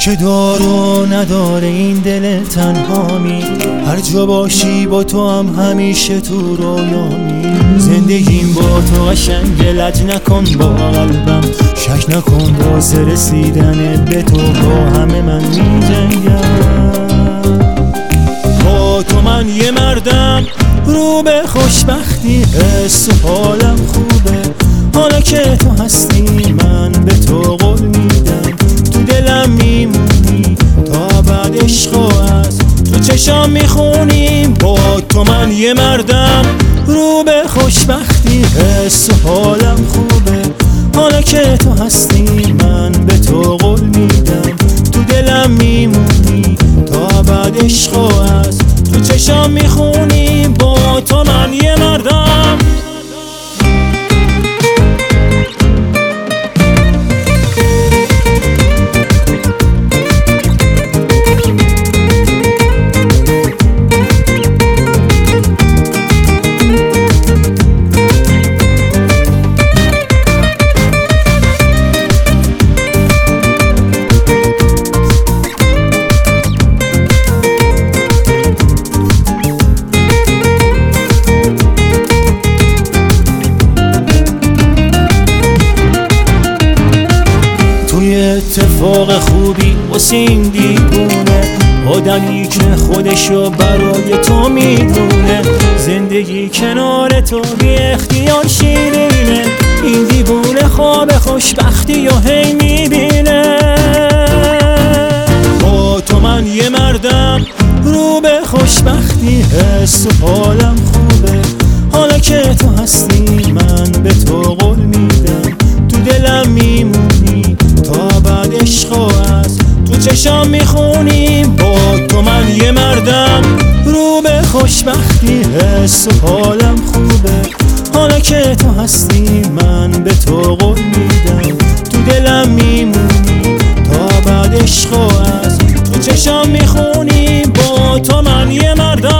که دارو نداره این دل تنهامی، هر جا باشی با تو هم همیشه تو رویامی. زندگیم با تو قشنگ، لج نکن با قلبم، شک نکن واسه رسیدن به تو با همه من می‌جنگم. با تو من یه مردم رو به خوشبختی، حس و حالم خوبه حالا که تو هستی. من به تو قول میدم تو دلم میمونی تا بعد عشق و از تو چشام میخونیم. با تو من یه مردم رو به خوشبختی، حس و حالم خوبه حالا که تو هستی. من به تو قول میدم تو دلم میمونی تا بعد عشق و از تو چشام میخونیم. با تو من یه مردم. اتفاق خوبی واسه این دیوونه، آدمی که خودشو برای تو میدونه. زندگی کنار تو بی اختیار شیرینه، این دیوونه خواب خوشبختی و هی میبینه. با تو من یه مردم رو به خوشبختی، حس و حالم خوبه حالا که تو هستی. من به تو قول میدم تو دلم میمونی تا بعد عشق و از تو چشام میخونیم. با تو من یه مردم رو به خوشبختی، حس و حالم خوبه حالا که تو هستی. من به تو قول میدم تو دلم میمونی تا بعد عشق و از تو چشام میخونیم. با تو من یه مردم.